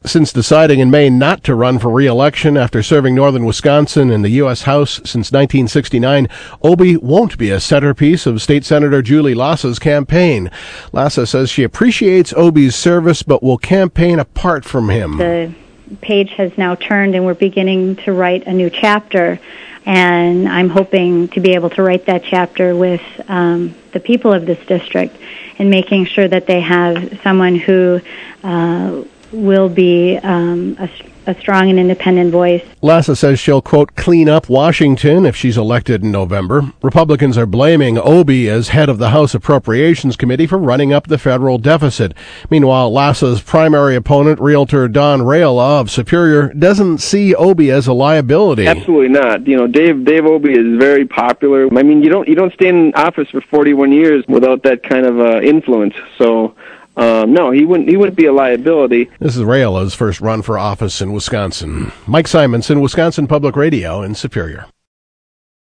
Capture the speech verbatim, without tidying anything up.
Since deciding in May not to run for re-election after serving northern Wisconsin in the U S House since nineteen sixty-nine, Obie won't be a centerpiece of State Senator Julie Lassa's campaign. Lassa says she appreciates Obie's service but will campaign apart from him. The page has now turned and we're beginning to write a new chapter, and I'm hoping to be able to write that chapter with um, the people of this district and making sure that they have someone who uh, will be um, a, a strong and independent voice. Lassa says she'll, quote, clean up Washington if she's elected in November. Republicans are blaming Obie as head of the House Appropriations Committee for running up the federal deficit. Meanwhile, Lassa's primary opponent, Realtor Don Rayola of Superior, doesn't see Obie as a liability. Absolutely not. You know, Dave Dave Obie is very popular. I mean, you don't you don't stay in office for forty-one years without that kind of uh, influence. So. Um, no, he wouldn't. He wouldn't be a liability. This is Rayola's first run for office in Wisconsin. Mike Simonson, Wisconsin Public Radio in Superior.